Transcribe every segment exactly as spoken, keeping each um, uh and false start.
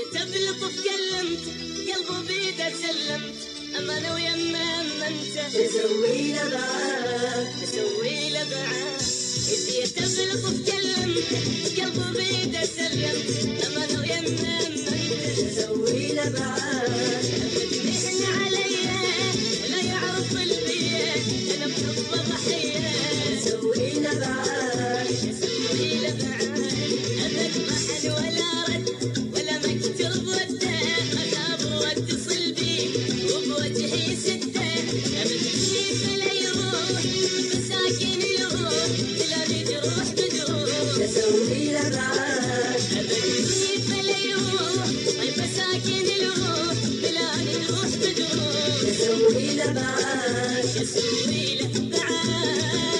جيت بلطف كلمت قلبه بيده سلمت اما انا ويما اما انت تسوي له بعاد تسوي له بعاد جيت بلطف كلمت قلبه بيده سلمت اما انا ويما اما انت تسوي له بعاد يحن عليا ولا يعرف البيت انا بحبه ضحيه تسوي له بعاد تسوي له بعاد ابد ما حن ولا رد ولا مكتوب وده ما خاب واتصل بي وبوجهي سته ابد كيف لا يروح مساكين يروح بلا جروح بدروح تسوي له بعاد ابد كيف لا يروح مساكين يروح بلا جروح بدروح تسوي له بعاد تسوي له بعاد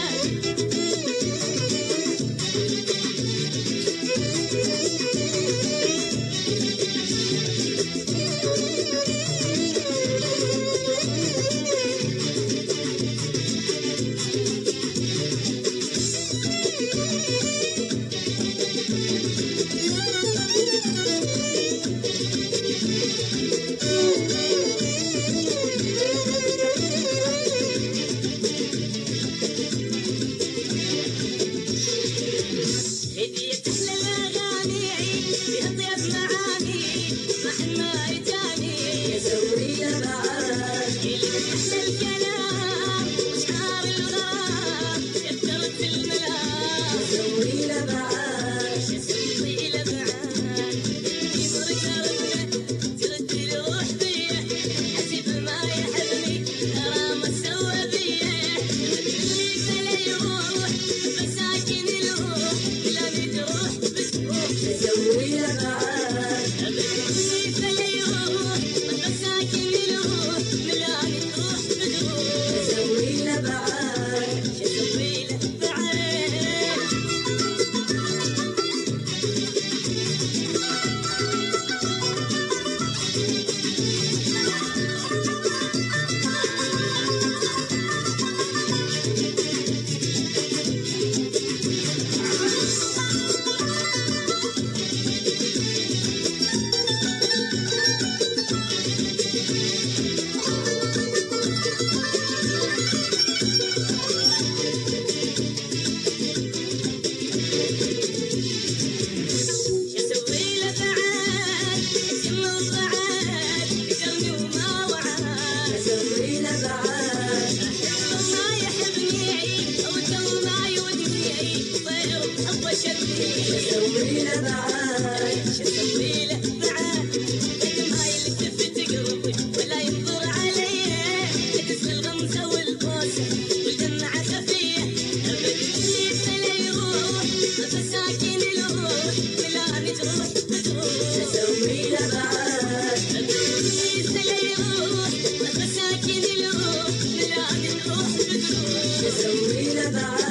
هدية أحلى الأغاني فيها طيب معاني ما حد ما يجاني تسوي له بعاد يلي أحلى الكلام وشعار الغرام كثرت الملام تسوي له بعاد تسوي له بعاد يمر كرمه ترد الروح بيه حسب ما يحبني ترى ما سوى بيه كيف لا يروح مساكن الروح بلا مجروح بتروح تسوي له بعاد كيف لا يروح مساكن الروح بلا مجروح بتروح تسوي له بعاد تسوي له بعاد يسوي له بعاد يسمى الضعاد يجرني وما وعاد تسوي له بعاد ما يحبني او تو ما يودني طير حظه شدني تسوي له بعاد يسوي له بعاد لكن ما يلتفت قلبي ولا ينظر علي تكسر الغمزه والبوسه والدمعه خفيه ابد كيف لا يروح مساكين الروح بلا نجروح بتروح تسوي له بعاد كيف لا يروح مساكين الروح بلا نجروح بتروح تسوي له بعاد